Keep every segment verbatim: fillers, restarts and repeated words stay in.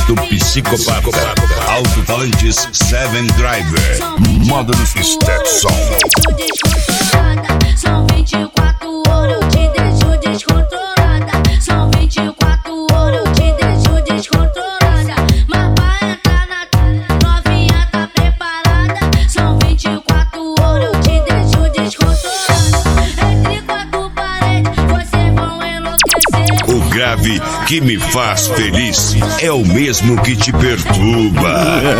do psicopata. Alto-falantes Seven Driver. Módulos Stetson. São vinte e quatro horas, eu te deixo descontrolada. São vinte e quatro horas, eu te deixo descontrolada. Mas pra entrar na novinha tá preparada. São vinte e quatro horas, eu te deixo descontrolada. Entre quatro paredes, vocês vão enlouquecer. O grave que me faz feliz é o mesmo que te perturba.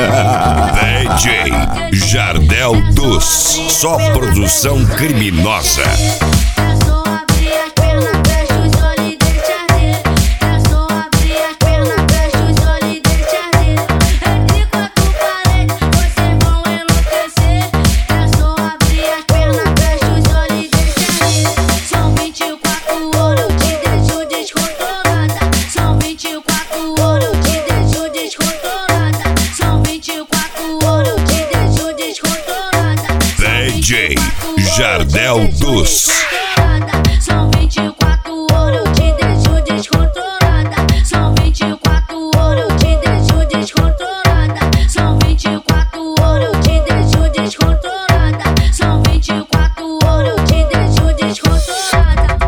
D J Jardel dos, só produção criminosa. É só abrir as pernas, fecha os olhos e deixa arder. É só abrir as pernas, fecha os olhos e deixa arder. Entre quatro paredes, vocês vão enlouquecer. É só abrir as pernas, fecha os olhos e deixa arder. São vinte e quatro horas, eu te deixo descontrolada. São vinte e quatro horas, eu te deixo descontrolada. São vinte e quatro horas, eu te deixo descontrolada. D J Jardel dos. São vinte e quatro horas, eu te deixo descontrolada. São vinte e quatro horas, eu te deixo descontrolada. São vinte e quatro horas, eu te deixo descontrolada. São vinte e quatro horas, eu te deixo descontrolada.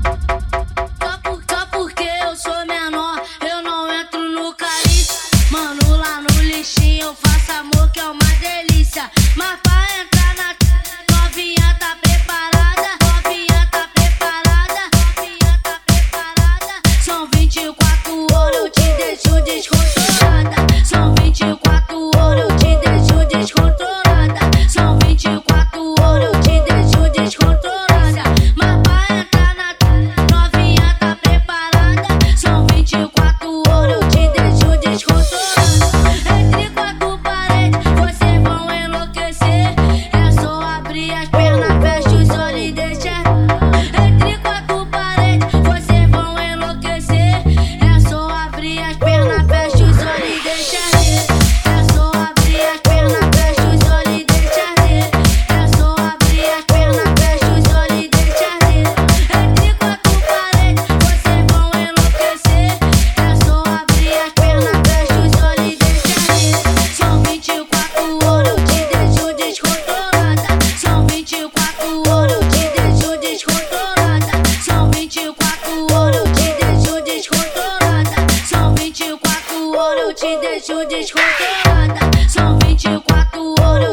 Só, por, só porque eu sou menor, eu não entro no caliço. Mano, lá no lixinho eu faço amor que é uma delícia. Mas pra entrar na novinha tá preparada. Novinha tá preparada. Novinha tá preparada. São vinte e quatro horas, eu te deixo descontrolada. São vinte e quatro horas, eu te deixo descontrolada. São vinte e quatro horas, eu te deixo descontrolada. Mas pra entrar na novinha tá preparada. São vinte e quatro horas, eu te deixo descontrolada. Entre quatro paredes, vocês vão enlouquecer. É só abrir as pernas, fecha os olhos e deixa. Entre quatro paredes, vocês vão enlouquecer. É só abrir as pernas, fecha os olhos e deixa arder. É só abrir as pernas, fecha os olhos e deixa arder. É só abrir as pernas, fecha os olhos e deixa arder. Entre quatro paredes, vocês vão enlouquecer. É só abrir as pernas, fecha os olhos e deixa arder. São vinte e quatro horas, eu te deixo descontrolada. São vinte e quatro horas, eu te deixo descontrolada. São vinte e quatro horas, eu te deixo descontrolada. São vinte e quatro horas, eu te deixo descontrolada. São vinte e quatro horas.